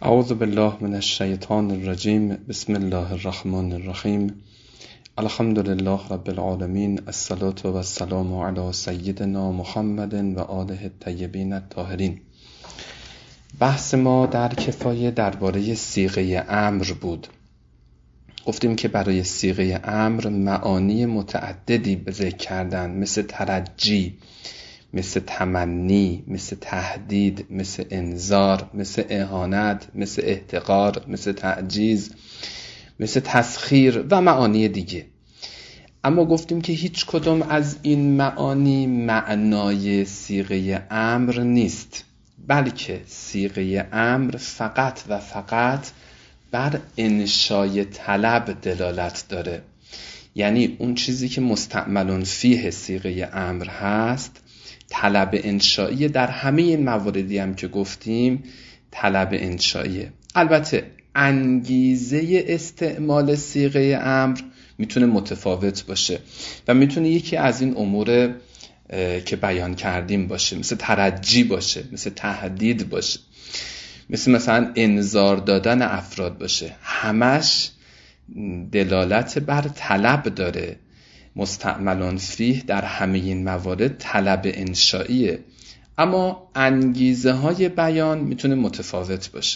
اعوذ بالله من الشیطان الرجیم. بسم الله الرحمن الرحیم. الحمد لله رب العالمین. الصلاة و السلام علی سیدنا محمد و آله الطیبین الطاهرین. بحث ما در کفایه درباره صیغه امر بود. گفتیم که برای صیغه امر معانی متعددی ذکر کردن، مثل ترجی، مثل تمنی، مثل تهدید، مثل انذار، مثل اهانت، مثل احتقار، مثل تعجیز، مثل تسخیر و معانی دیگه. اما گفتیم که هیچ کدوم از این معانی معنای صیغه امر نیست، بلکه صیغه امر فقط و فقط بر انشای طلب دلالت داره. یعنی اون چیزی که مستعمل فیه صیغه امر هست طلب انشایی. در همه این مواردی هم که گفتیم طلب انشاییه. البته انگیزه استعمال صیغه امر میتونه متفاوت باشه و میتونه یکی از این امور که بیان کردیم باشه، مثل ترجی باشه، مثل تهدید باشه، مثلا انذار دادن افراد باشه. همش دلالت بر طلب داره. مستعملان فیه در همه این موارد طلب انشائیه، اما انگیزه های بیان میتونه متفاوت باشه.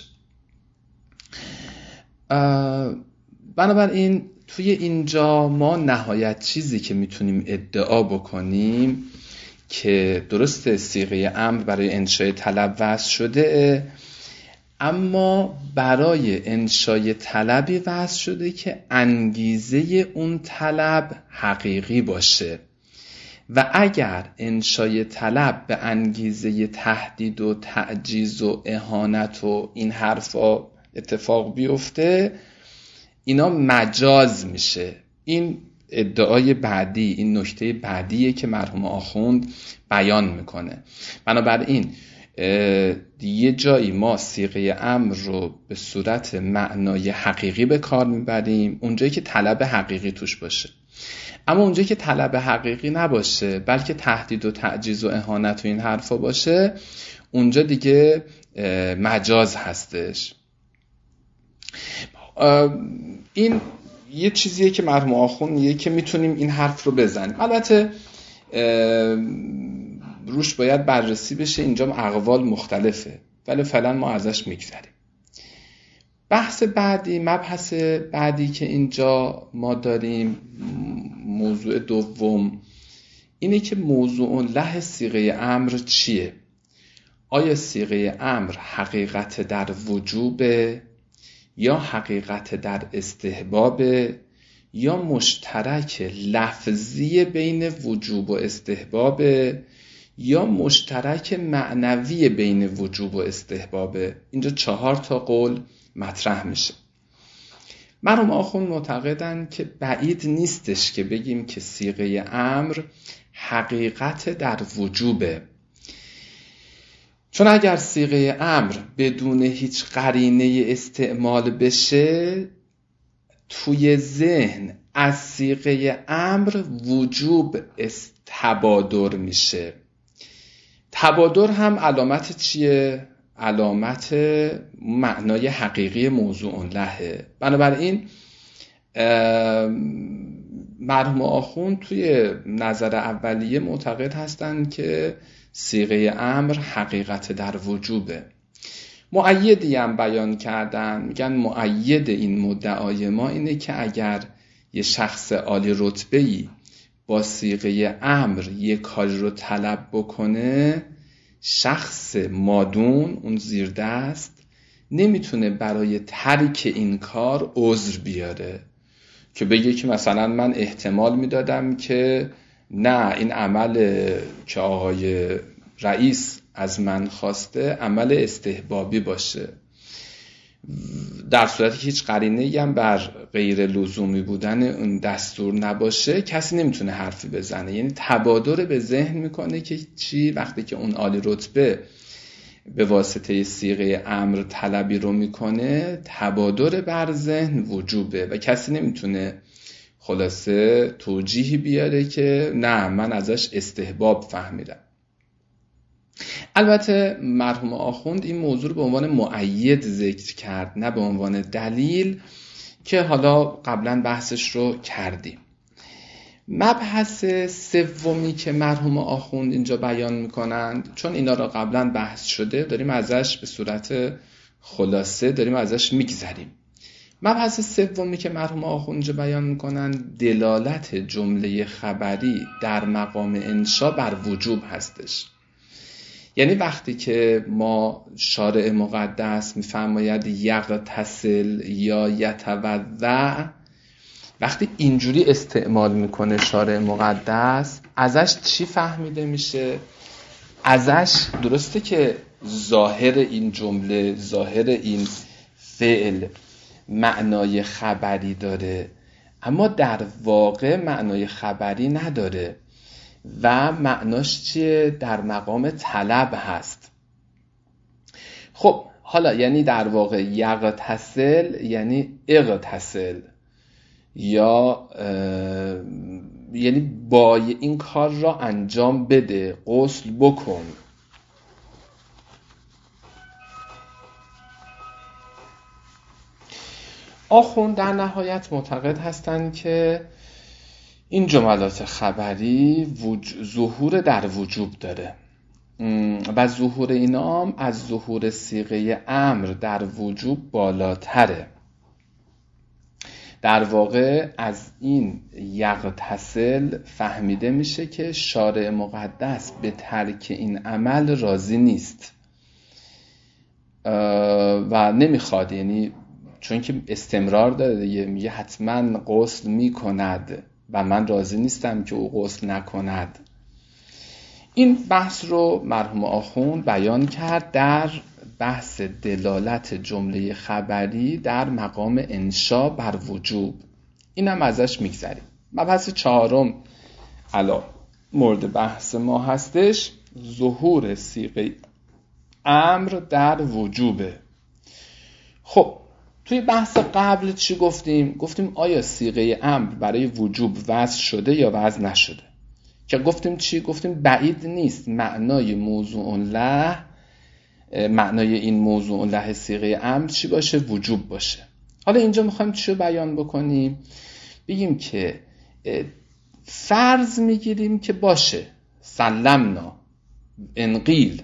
بنابراین توی اینجا ما نهایت چیزی که میتونیم ادعا بکنیم که درسته صیغه امر برای انشای طلب وضع شده، اما برای انشای طلبی وضع شده که انگیزه اون طلب حقیقی باشه و اگر انشای طلب به انگیزه تهدید و تعجیز و اهانت و این حرفا اتفاق بیفته، اینا مجاز میشه. این ادعای بعدی، این نکته بعدیه که مرحوم آخوند بیان میکنه. بنابراین یه جایی ما صیغه امر رو به صورت معنای حقیقی به کار میبریم، اونجایی که طلب حقیقی توش باشه. اما اونجایی که طلب حقیقی نباشه بلکه تهدید و تعجیز و اهانت و این حرفا باشه، اونجا دیگه مجاز هستش. این یه چیزیه که مرحوم آخوند میگه که میتونیم این حرف رو بزنیم. البته روش باید بررسی بشه، اینجا اقوال مختلفه، ولی فعلا ما ازش میگذریم. بحث بعدی، مبحث بعدی که اینجا ما داریم، موضوع دوم، اینه که موضوع له صیغه امر چیه؟ آیا صیغه امر حقیقت در وجوب یا حقیقت در استحباب یا مشترک لفظی بین وجوب و استحباب یا مشترک معنوی بین وجوب و استحباب؟ اینجا 4 قول مطرح میشه. مرحوم آخوند معتقدن که بعید نیستش که بگیم که صیغه امر حقیقت در وجوبه، چون اگر صیغه امر بدون هیچ قرینه استعمال بشه، توی ذهن از صیغه امر وجوب تبادر میشه. تبادر هم علامت چیه؟ علامت معنای حقیقی موضوع لهه. بنابراین مرحوم آخوند توی نظر اولیه معتقد هستند که صیغه امر حقیقت در وجوبه. مؤیدی هم بیان کردن، میگن مؤید این مدعای ما اینه که اگر یه شخص عالی رتبه‌ای با صیغه امر یه کاری رو طلب بکنه، شخص مادون، اون زیردست، نمیتونه برای ترک این کار عذر بیاره که بگه که مثلا من احتمال میدادم که نه، این عمل که آقای رئیس از من خواسته عمل استحبابی باشه، در صورتی که هیچ قرینه‌ای هم بر غیر لزومی بودن اون دستور نباشه، کسی نمیتونه حرفی بزنه. یعنی تبادر به ذهن میکنه که چی؟ وقتی که اون عالی رتبه به واسطه صیغه امر طلبی رو میکنه، تبادر بر ذهن وجوبه و کسی نمیتونه خلاصه توجیهی بیاره که نه، من ازش استحباب فهمیدم. البته مرحوم آخوند این موضوع رو به عنوان مؤید ذکر کرد، نه به عنوان دلیل، که حالا قبلا بحثش رو کردیم. مبحث سومی که مرحوم آخوند اینجا بیان میکنند، چون اینا را قبلا بحث شده، داریم ازش به صورت خلاصه داریم ازش میگذریم. مبحث سومی که مرحوم آخوند اینجا بیان میکنند دلالت جمله خبری در مقام انشا بر وجوب هستش. یعنی وقتی که ما شارع مقدس میفرماید یغتسل یا یتوضأ، وقتی اینجوری استعمال میکنه شارع مقدس، ازش چی فهمیده میشه؟ ازش درسته که ظاهر این جمله، ظاهر این فعل معنای خبری داره، اما در واقع معنای خبری نداره و معناش چیه؟ در مقام طلب هست. خب حالا یعنی در واقع یغتسل یعنی اغتسل، یا یعنی با این کار را انجام بده، غسل بکن. آخوند در نهایت معتقد هستند که این جملات خبری ظهور در وجوب داره و ظهور اینا هم از ظهور صیغه امر در وجوب بالاتره. در واقع از این یغتسل فهمیده میشه که شارع مقدس به ترک این عمل راضی نیست و نمیخواد، یعنی چون که استمرار داره دیگه، میگه حتما غسل میکند و من راضی نیستم که او غسل نکند. این بحث رو مرحوم آخوند بیان کرد در بحث دلالت جمله خبری در مقام انشا بر وجوب. اینم ازش میگذریم. مبحث چهارم علا مورد بحث ما هستش، ظهور صیغه امر در وجوبه. خب توی بحث قبل چی گفتیم؟ گفتیم آیا صیغه امر برای وجوب وضع شده یا وضع نشده؟ که گفتیم چی؟ گفتیم بعید نیست معنای موضوع له، معنای این موضوع له صیغه امر چی باشه؟ وجوب باشه. حالا اینجا میخوایم چی رو بیان بکنیم؟ بگیم که فرض میگیریم که باشه، سلمنا انقیل،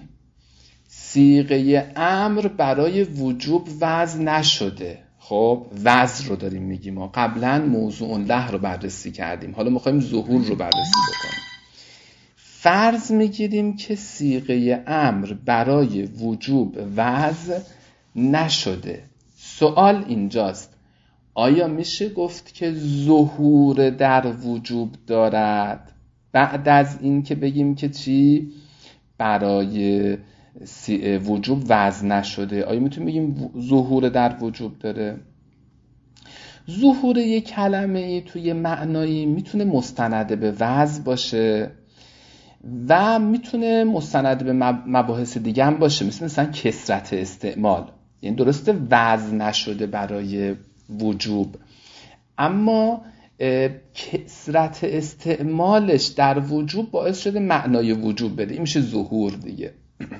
صیغه امر برای وجوب وضع نشده. خب وضع رو داریم میگیم، ما قبلا موضوع له رو بررسی کردیم، حالا میخوایم ظهور رو بررسی بکنیم. فرض میگیریم که صیغه امر برای وجوب وضع نشده. سوال اینجاست، آیا میشه گفت که ظهور در وجوب دارد بعد از این که بگیم که چی؟ برای وجوب وضع نشده. آیا میتونیم بگیم ظهور در وجوب داره؟ ظهور یک کلمه ای توی معنایی میتونه مستند به وضع باشه و میتونه مستند به مباحث دیگه هم باشه، مثلا کثرت استعمال. یعنی درسته وضع نشده برای وجوب، اما کثرت استعمالش در وجوب باعث شده معنای وجوب بده، این میشه ظهور دیگه.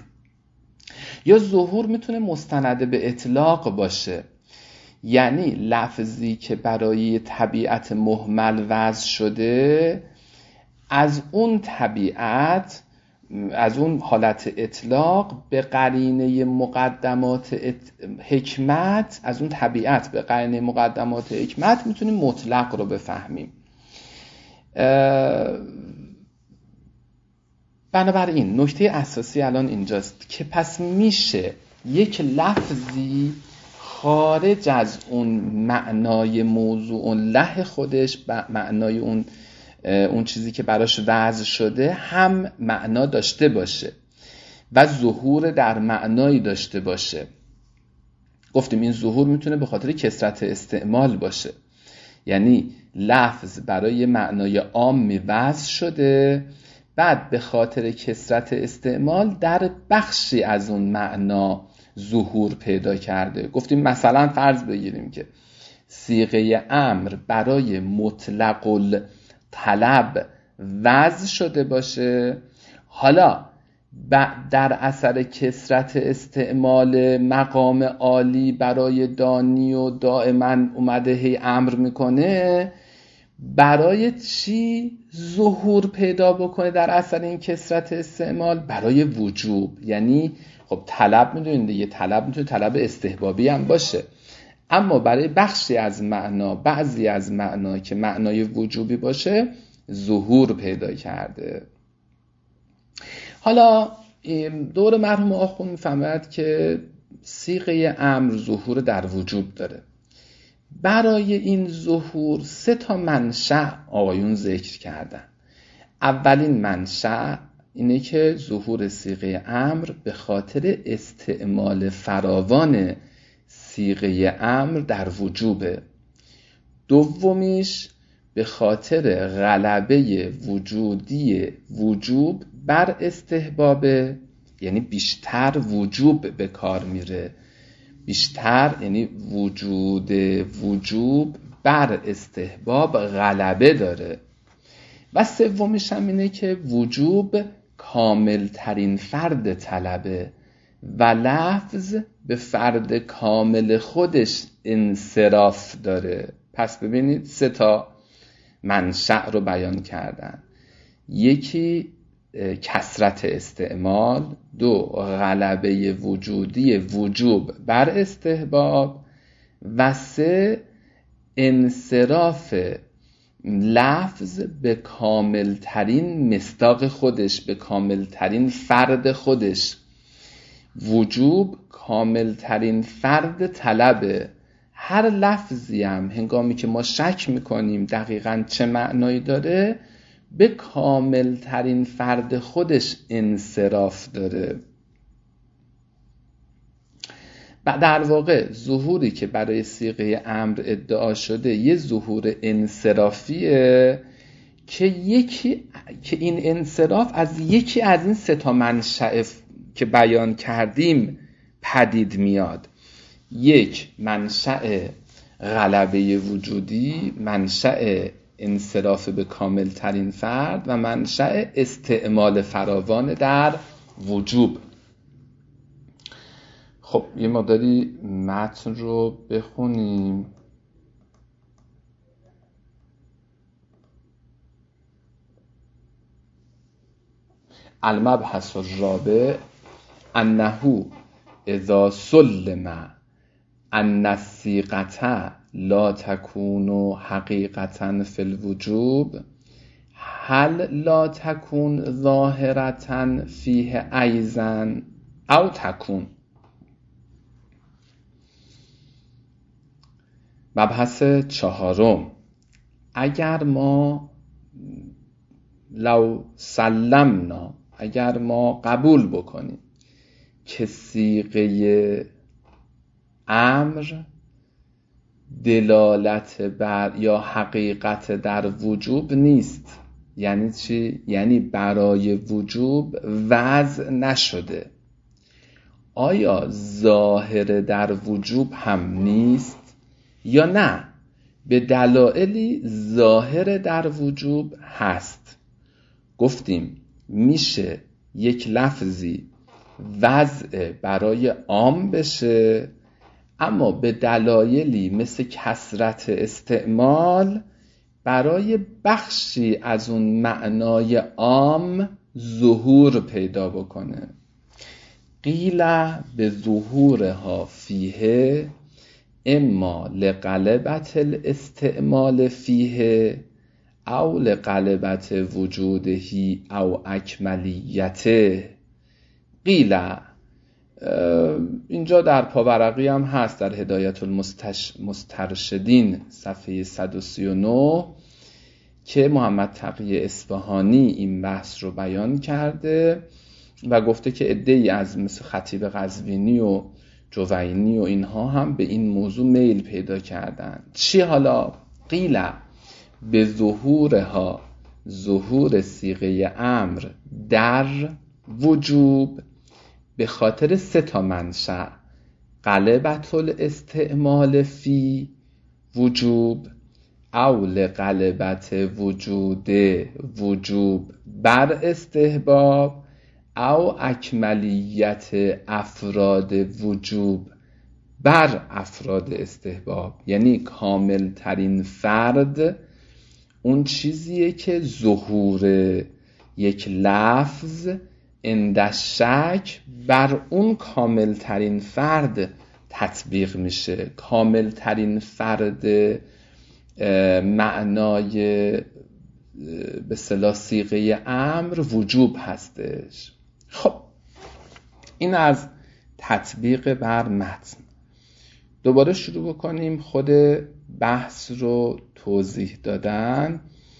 یا ظهور میتونه مستند به اطلاق باشه، یعنی لفظی که برای طبیعت مهمل وضع شده از اون طبیعت، از اون حالت اطلاق به قرینه مقدمات حکمت، از اون طبیعت به قرینه مقدمات حکمت میتونیم مطلق رو بفهمیم. بنابراین نکته اساسی الان اینجاست که پس میشه یک لفظی خارج از اون معنای موضوع له خودش، معنای اون چیزی که براش وضع شده هم معنا داشته باشه و ظهور در معنایی داشته باشه. گفتیم این ظهور میتونه به خاطر کثرت استعمال باشه، یعنی لفظ برای معنای عامی وضع شده، بعد به خاطر کثرت استعمال در بخشی از اون معنا ظهور پیدا کرده. گفتیم مثلا فرض بگیریم که صیغه امر برای مطلق طلب وضع شده باشه، حالا در اثر کثرت استعمال مقام عالی برای دانی و دائما اومده هی امر میکنه، برای چی ظهور پیدا بکنه در اثر این کثرت استعمال؟ برای وجوب. یعنی خب طلب میدونید دیگه، طلب میتونه طلب استحبابی هم باشه، اما برای بخشی از معنا، بعضی از معنا که معنای وجوبی باشه، ظهور پیدا کرده. حالا دور مرحوم آخوند میفهمد که صیغه امر ظهور در وجوب داره. برای این ظهور 3 منشأ آقایون ذکر کردن. اولین منشأ اینه که ظهور صیغه امر به خاطر استعمال فراوان صیغه امر در وجوبه. دومیش به خاطر غلبه وجودی وجوب بر استحباب، یعنی بیشتر وجوب به کار میره، بیشتر یعنی وجوب بر استحباب غلبه داره. و سومیش هم اینه که وجوب کامل ترین فرد طلبه و لفظ به فرد کامل خودش انصراف داره. پس ببینید 3 منشأ رو بیان کردن. یکی کثرت استعمال، 2 غلبه وجودی وجوب بر استحباب، و 3 انصراف لفظ به کامل ترین مصداق خودش، به کامل ترین فرد خودش. وجوب کامل ترین فرد طلبه. هر لفظی هم هنگامی که ما شک میکنیم دقیقاً چه معنایی داره، به کامل ترین فرد خودش انصراف داره. و در واقع ظهوری که برای صیغه امر ادعا شده یه ظهور انصرافیه که این انصراف از یکی از این 3 منشأ که بیان کردیم پدید میاد. یک منشأ غلبه وجودی، منشأ انصراف به کامل ترین فرد، و منشأ استعمال فراوان در وجوب. خب یه مقداری متن رو بخونیم. المبحث الرابع انه اذا سلم ان الصیغة لا تكون حقیقة فی الوجوب هل لا تكون ظاهرة فیه ایضا او تكون. مبحث 4، اگر ما لو سلمنا، اگر ما قبول بکنیم که صیغه امر دلالت بر یا حقیقت در وجوب نیست. یعنی چی؟ یعنی برای وجوب وضع نشده. آیا ظاهر در وجوب هم نیست یا نه؟ به دلایلی ظاهر در وجوب هست. گفتیم میشه یک لفظی وضع برای عام بشه، اما به دلایلی مثل کثرت استعمال برای بخشی از اون معنای عام ظهور پیدا بکنه. قیل به ظهورها فیه اما لغلبت الاستعمال فیه او لغلبت وجودهی او اکملیته. قیل اینجا در پاورقی هم هست، در هدایت المسترشدین صفحه 139 که محمد تقی اصفهانی این بحث رو بیان کرده و گفته که عده‌ای از مثل خطیب قزوینی و جوینی و اینها هم به این موضوع میل پیدا کردن. چی حالا؟ قیل به ظهورها، ظهور صیغه امر در وجوب به خاطر 3 منشأ: غلبت الاستعمال فی وجوب او لغلبت وجود بر استحباب او اکملیت افراد وجوب بر افراد استحباب. یعنی کامل ترین فرد اون چیزیه که ظهور یک لفظ عند شک بر اون کامل ترین فرد تطبیق میشه. کامل ترین فرد معنای به اصطلاح صیغه امر وجوب هستش. خب این از تطبیق بر متن. دوباره شروع بکنیم خود بحث رو توضیح دادن.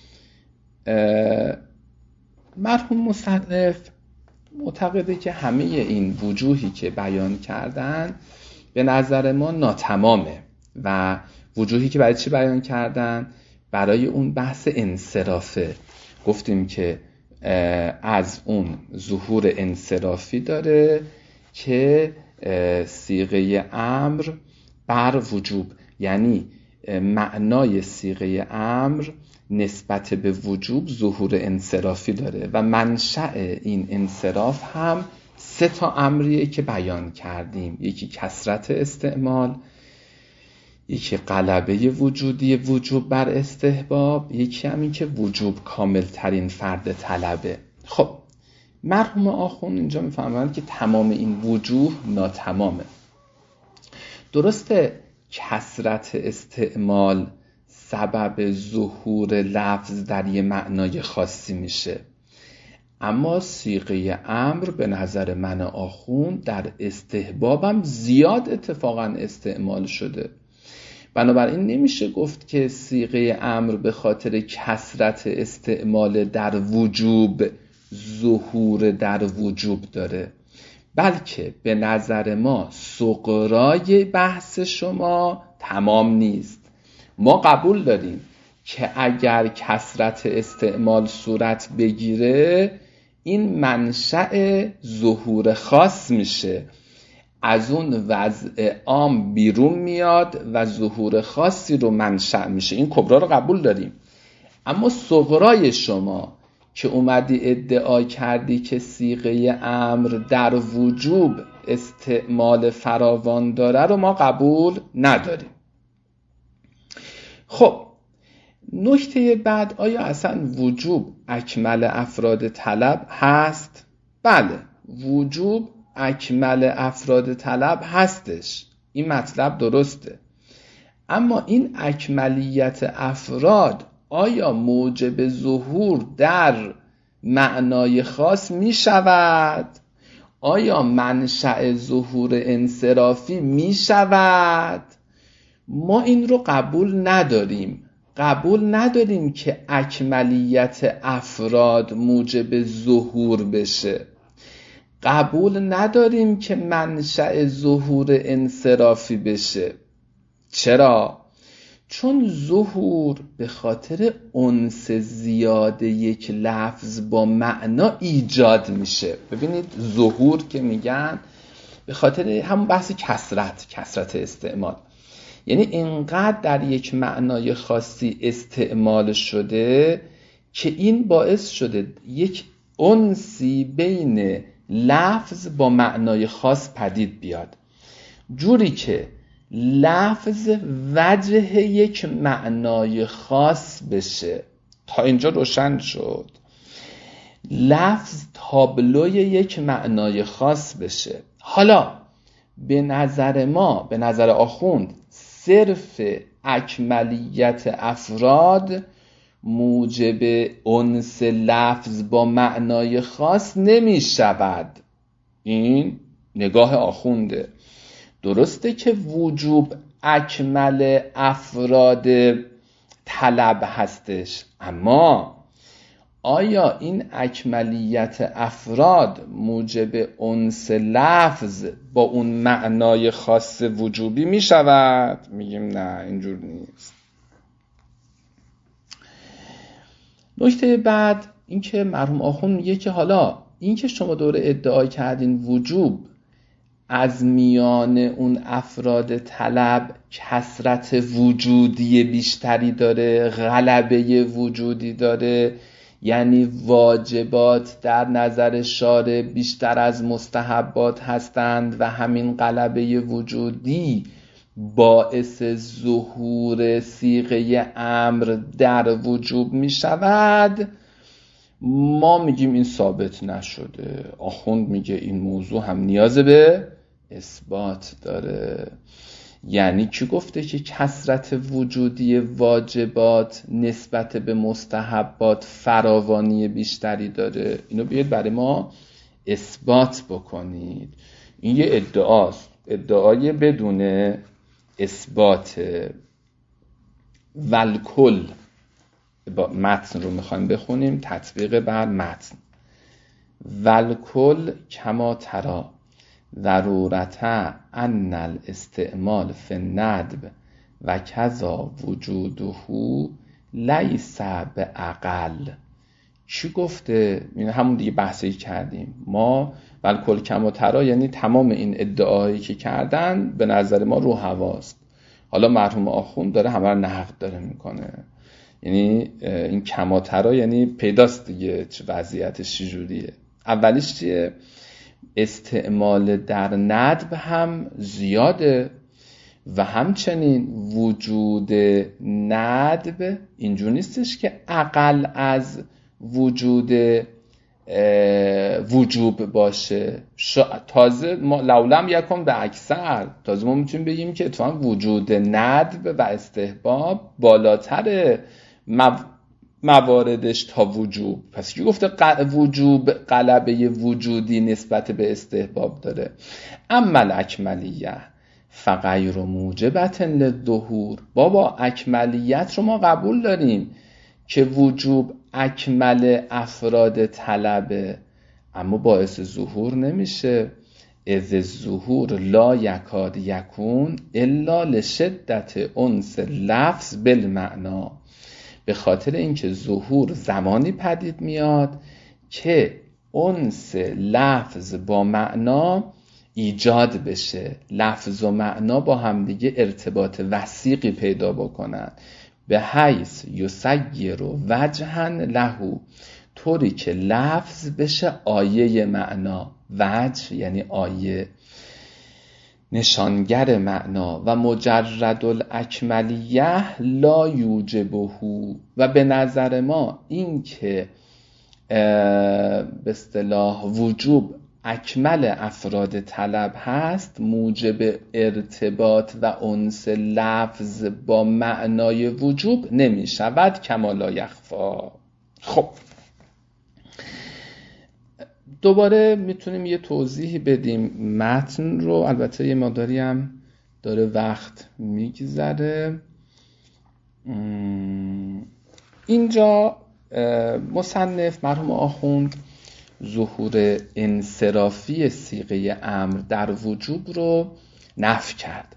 مرحوم مصنف معتقده که همه این وجوهی که بیان کردن به نظر ما ناتمامه و وجوهی که برای چی بیان کردن؟ برای اون بحث انصرافه. گفتیم که از اون ظهور انصرافی داره که صیغه امر بر وجوب، یعنی معنای صیغه امر نسبت به وجوب ظهور انصرافی داره و منشأ این انصراف هم 3 امریه که بیان کردیم. یکی کثرت استعمال، یکی غلبه وجودی وجوب بر استحباب، یکی هم این که وجوب کامل ترین فرد طلبه. خب مرحوم آخوند اینجا میفهمند که تمام این وجوه ناتمامه. درسته کثرت استعمال سبب ظهور لفظ در یه معنای خاصی میشه، اما صیغه امر به نظر من آخوند در استحبابم زیاد اتفاقا استعمال شده. بنابراین نمیشه گفت که صیغه امر به خاطر کثرت استعمال در وجوب ظهور در وجوب داره، بلکه به نظر ما سغرای بحث شما تمام نیست. ما قبول داریم که اگر کثرت استعمال صورت بگیره این منشأ ظهور خاص میشه، از اون وضع عام بیرون میاد و ظهور خاصی رو منشأ میشه. این کبرا رو قبول داریم. اما صغرای شما که اومدی ادعا کردی که صیغه امر در وجوب استعمال فراوان داره رو ما قبول نداریم. خب نکته بعد، آیا اصلا وجوب اکمل افراد طلب هست؟ بله، وجوب اکمل افراد طلب هستش، این مطلب درسته. اما این اکملیت افراد آیا موجب ظهور در معنای خاص می شود؟ آیا منشأ ظهور انصرافی می شود؟ ما این رو قبول نداریم. قبول نداریم که اکملیت افراد موجب ظهور بشه. قبول نداریم که منشأ ظهور انصرافی بشه. چرا؟ چون ظهور به خاطر انس زیاد یک لفظ با معنا ایجاد میشه. ببینید ظهور که میگن به خاطر همون بحث کثرت استعمال، یعنی اینقدر در یک معنای خاصی استعمال شده که این باعث شده یک انسی بین لفظ با معنای خاص پدید بیاد، جوری که لفظ وجه یک معنای خاص بشه. تا اینجا روشن شد؟ لفظ تابلوی یک معنای خاص بشه. حالا به نظر ما، به نظر آخوند، صرف اکملیت افراد موجب انس لفظ با معنای خاص نمی شود. این نگاه آخونده. درسته که وجوب اکمل افراد طلب هستش، اما آیا این اکملیت افراد موجب انس لفظ با اون معنای خاص وجوبی می شود؟ میگیم نه، اینجور نیست. نکته بعد این که مرحوم آخوند میگه که حالا این که شما دوره ادعا کردین وجوب از میان اون افراد طلب کثرت وجودی بیشتری داره، غلبه وجودی داره، یعنی واجبات در نظر شارع بیشتر از مستحبات هستند و همین غلبه وجودی باعث ظهور صیغه امر در وجوب می شود، ما میگیم این ثابت نشده. آخوند میگه این موضوع هم نیاز به اثبات داره. یعنی کی گفته که کثرت وجودی واجبات نسبت به مستحبات فراوانی بیشتری داره؟ اینو بیاید برای ما اثبات بکنید. این یه ادعاست، ادعای بدون اثبات. والکل، متن رو میخوایم بخونیم، تطبیق بر متن. والکل کما ترا ضرورتا ان الاستعمال فی الندب و کذا وجوده لیس باقل. چی گفته؟ همون دیگه بحثی کردیم ما. والکل کما ترا یعنی تمام این ادعاهایی که کردن به نظر ما رو هواست. حالا مرحوم آخوند داره همه رو نقد داره میکنه. یعنی این کما ترا یعنی پیداست دیگه چه وضعیتش چجوریه. اولیش چیه؟ استعمال در ندب هم زیاده و همچنین وجود ندب اینجور نیستش که اقل از وجوب باشه. تازه ما لولم یکم به اکثر، تازه ما میتونیم بگیم که اتفاقا وجود ندب و استحباب بالاتر مواردش تا وجوب. پس کی گفته وجوب غلبه وجودی نسبت به استحباب داره؟ اما الاکملیه فغیر موجبت للظهور. بابا اکملیت رو ما قبول داریم که وجوب اکمل افراد طلبه، اما باعث ظهور نمیشه. اذ الظهور لا یکاد یکون الا لشدت انس لفظ بالمعنا. به خاطر اینکه ظهور زمانی پدید میاد که انس لفظ با معنا ایجاد بشه، لفظ و معنا با همدیگه ارتباط وثیقی پیدا بکنن. به حیث یسیر وجها له، طوری که لفظ بشه آیه معنا. وجه یعنی آیه، نشانگر معنا. و مجرد الاکملیه لا یوجبه. و به نظر ما این که به اصطلاح وجوب اکمل افراد طلب هست موجب ارتباط و انس لفظ با معنای وجوب نمی شود، کما لا یخفا. خب دوباره میتونیم یه توضیحی بدیم متن رو، البته یه مقداری هم داره وقت میگذره. اینجا مصنف مرحوم آخوند ظهور انصرافی صیغه امر در وجوب رو نفی کرد.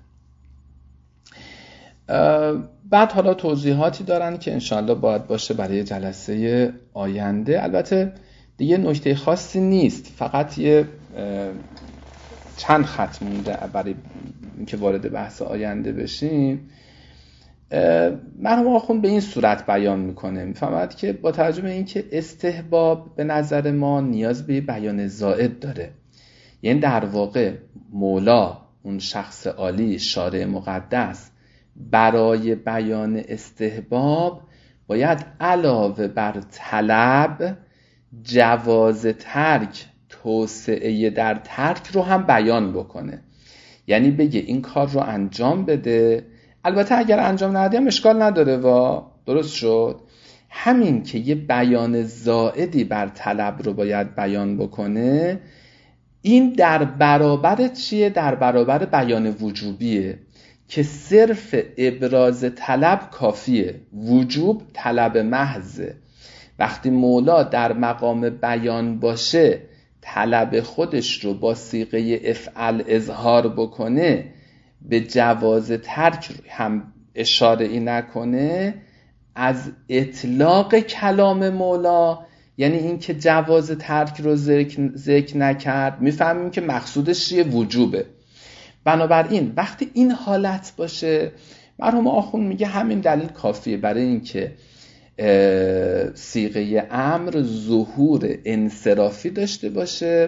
بعد حالا توضیحاتی دارن که انشاءالله باید باشه برای جلسه آینده. البته دیگه نکته خاصی نیست، فقط یه چند خط مونده برای اینکه وارد بحث آینده بشیم. مرحوم آخوند به این صورت بیان میکنه، میفهمد که با توجه به اینکه استحباب به نظر ما نیاز به بیان زائد داره، یعنی در واقع مولا اون شخص عالی شارع مقدس برای بیان استحباب باید علاوه بر طلب جواز ترک، توسعه در ترک رو هم بیان بکنه. یعنی بگه این کار رو انجام بده، البته اگر انجام ندی هم اشکال نداره و درست شد. همین که یه بیان زائدی بر طلب رو باید بیان بکنه، این در برابر چیه؟ در برابر بیان وجوبیه که صرف ابراز طلب کافیه. وجوب طلب محضه. وقتی مولا در مقام بیان باشه طلب خودش رو با صیغه افعل اظهار بکنه، به جواز ترک هم اشاره ای نکنه، از اطلاق کلام مولا، یعنی این که جواز ترک رو ذکر نکرد، میفهمیم که مقصودش چیه؟ وجوبه. بنابراین وقتی این حالت باشه، مرحوم آخوند میگه همین دلیل کافیه برای این که صیغه امر ظهور انصرافی داشته باشه،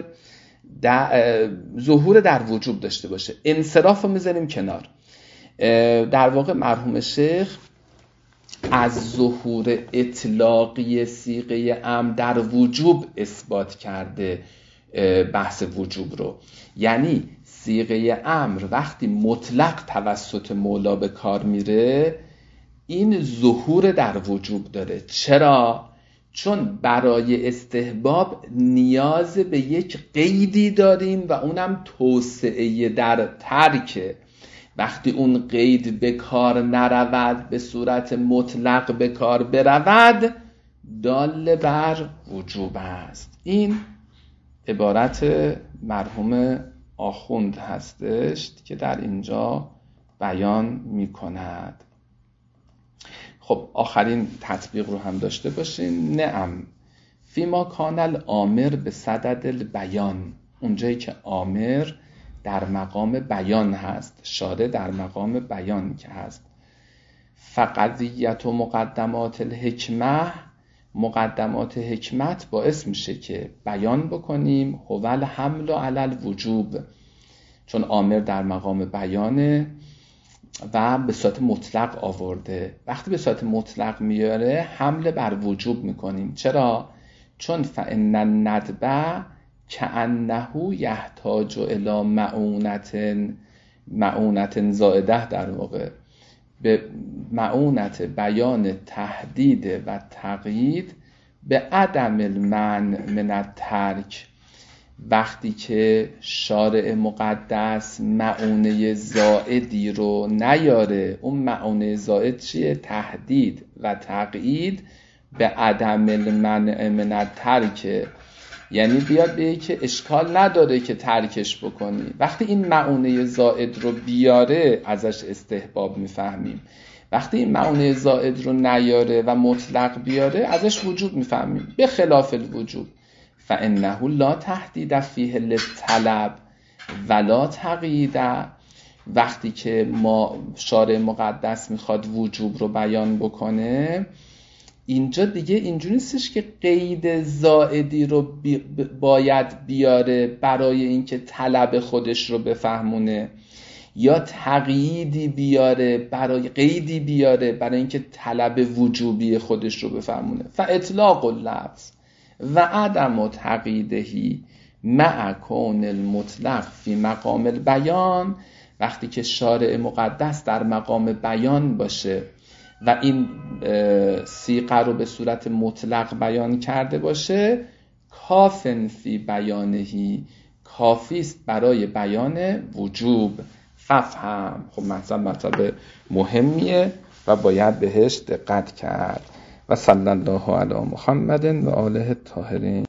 ظهور در وجوب داشته باشه. انصراف رو میذاریم کنار. در واقع مرحوم شیخ از ظهور اطلاقی صیغه امر در وجوب اثبات کرده بحث وجوب رو. یعنی صیغه امر وقتی مطلق توسط مولا به کار میره این ظهور در وجوب داره. چرا؟ چون برای استحباب نیاز به یک قیدی داریم و اونم توسعه در ترکه. وقتی اون قید به کار نرود، به صورت مطلق به کار برود، دال بر وجوب است. این عبارت مرحوم آخوند هستش که در اینجا بیان می کند. خب آخرین تطبیق رو هم داشته باشین. نعم فیما کان الامر به صدد البیان، اونجایی که آمر در مقام بیان هست، شارع در مقام بیان که هست. فقضیت و مقدمات الحکمه، مقدمات حکمت باعث میشه که بیان بکنیم هو الحمل علی الوجوب، چون آمر در مقام بیانه و به صورت مطلق آورده. وقتی به صورت مطلق میاره حمل بر وجوب میکنیم. چرا؟ چون فإن الندب کأنه یحتاج الی معونت زائده، در واقع به معونت بیان تحدید و تقیید به عدم المنع من الترک. وقتی که شارع مقدس معونه زائدی رو نیاره، اون معونه زائد چیه؟ تحدید و تقیید به عدم المنع من الترک، یعنی بیاد بگه که اشکال نداره که ترکش بکنی. وقتی این معونه زائد رو بیاره ازش استحباب میفهمیم. وقتی این معونه زائد رو نیاره و مطلق بیاره ازش وجوب میفهمیم. به خلاف الوجوب فإنه لا تحدید فیه للطلب ولا تقیید. وقتی که ما شارع مقدس میخواد وجوب رو بیان بکنه، اینجا دیگه اینجوری نیستش که قید زائدی رو باید بیاره برای اینکه طلب خودش رو بفهمونه، یا تقییدی بیاره برای قیدی بیاره برای اینکه طلب وجوبی خودش رو بفهمونه. فاطلاق اللفظ و عدم تقییدهی مع کون المطلق فی مقام البیان، وقتی که شارع مقدس در مقام بیان باشه و این صیغه رو به صورت مطلق بیان کرده باشه، کافن فی بیانهی، کافیست برای بیان وجوب. ففهم. خب مثلا مطلب مهمیه و باید بهش دقت کرد. و صلی الله علی محمد و آله الطاهرین.